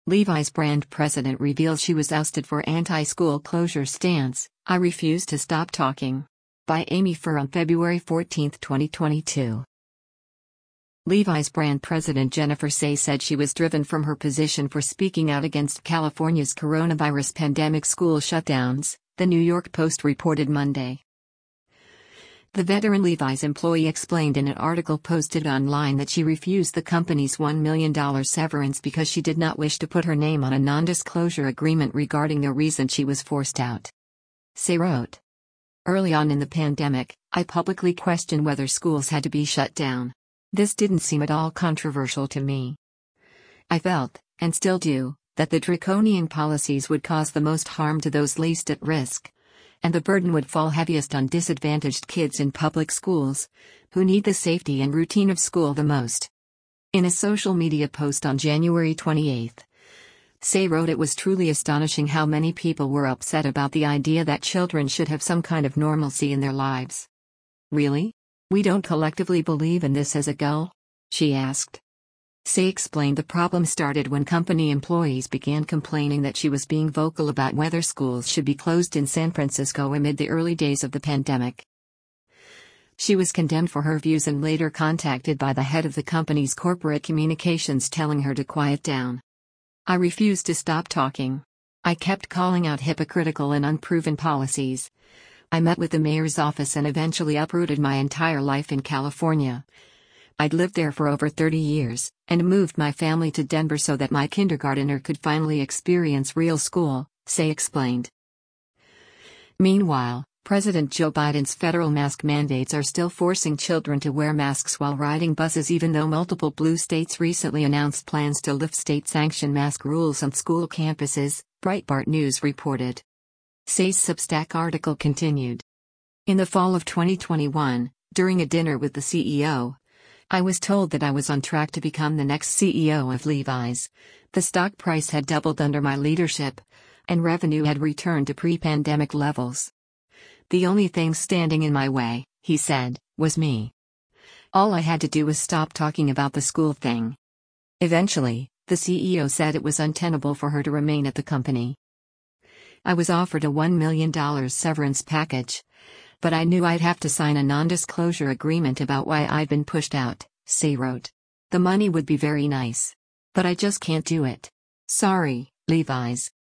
Levi's brand president reveals she was ousted for anti-school closure stance. I refuse to stop talking. By Amy Furr on February 14, 2022. Levi's brand president Jennifer Sey said she was driven from her position for speaking out against California's coronavirus pandemic school shutdowns, the New York Post reported Monday. The veteran Levi's employee explained in an article posted online that she refused the company's $1 million severance because she did not wish to put her name on a non-disclosure agreement regarding the reason she was forced out. Sey wrote, "Early on in the pandemic, I publicly questioned whether schools had to be shut down. This didn't seem at all controversial to me. I felt, and still do, that the draconian policies would cause the most harm to those least at risk. And the burden would fall heaviest on disadvantaged kids in public schools, who need the safety and routine of school the most." In a social media post on January 28, Sey wrote, "It was truly astonishing how many people were upset about the idea that children should have some kind of normalcy in their lives. Really? We don't collectively believe in this as a goal?" she asked. Sey explained the problem started when company employees began complaining that she was being vocal about whether schools should be closed in San Francisco amid the early days of the pandemic. She was condemned for her views and later contacted by the head of the company's corporate communications telling her to quiet down. "I refused to stop talking. I kept calling out hypocritical and unproven policies. I met with the mayor's office and eventually uprooted my entire life in California. I'd lived there for over 30 years, and moved my family to Denver so that my kindergartner could finally experience real school," Sey explained. Meanwhile, President Joe Biden's federal mask mandates are still forcing children to wear masks while riding buses, even though multiple blue states recently announced plans to lift state-sanctioned mask rules on school campuses, Breitbart News reported. Sey's Substack article continued. "In the fall of 2021, during a dinner with the CEO, I was told that I was on track to become the next CEO of Levi's. The stock price had doubled under my leadership, and revenue had returned to pre-pandemic levels. The only thing standing in my way," he said, "was me. All I had to do was stop talking about the school thing." Eventually, the CEO said it was untenable for her to remain at the company. "I was offered a $1 million severance package, but I knew I'd have to sign a non-disclosure agreement about why I'd been pushed out," Sey wrote. "The money would be very nice. But I just can't do it. Sorry, Levi's."